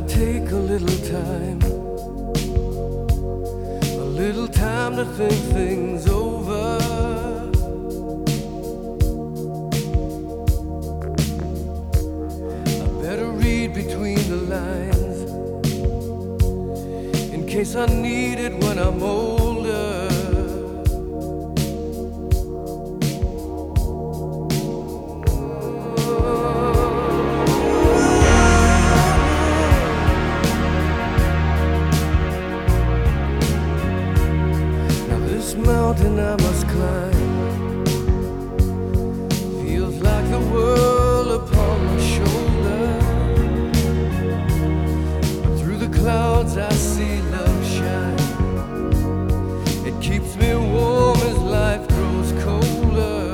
take a little time to think things over. I better read between the lines in case I need it when I'm older. This mountain I must climb feels like the world upon my shoulder. But through the clouds I see love shine. It keeps me warm as life grows colder.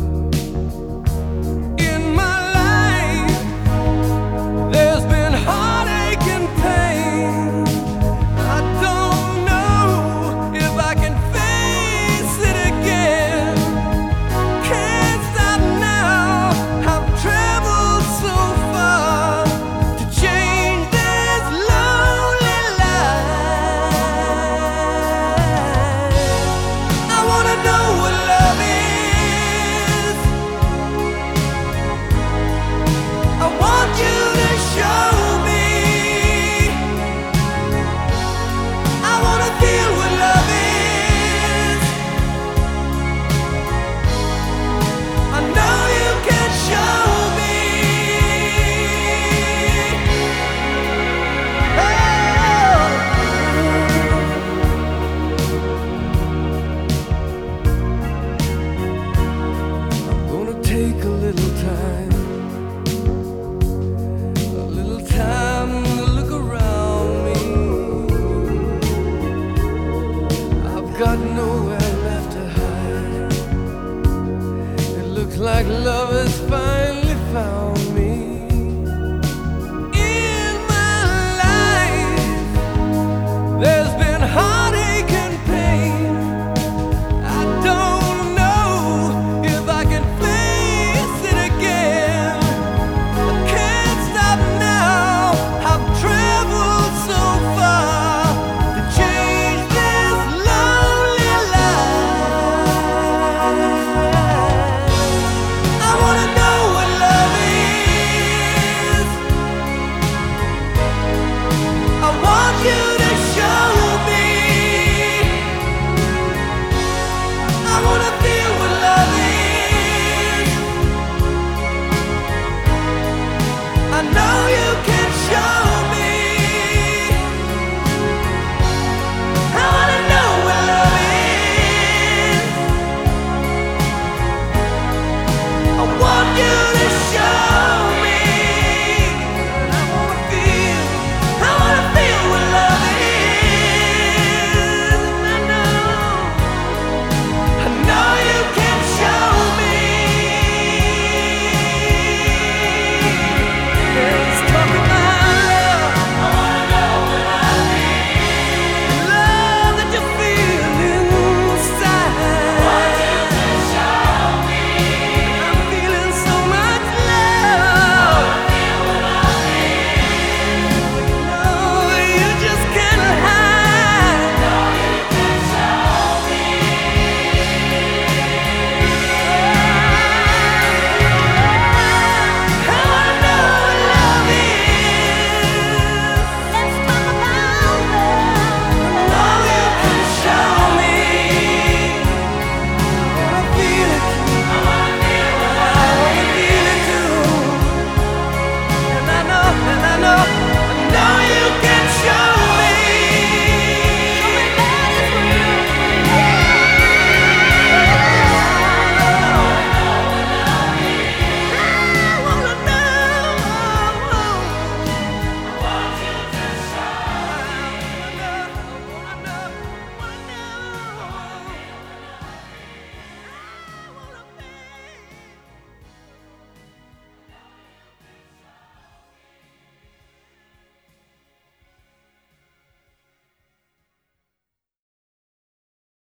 In my life there's been heartache and pain. I don't know if I can take a little time to look around me. I've got nowhere left to hide. It looks like love is found.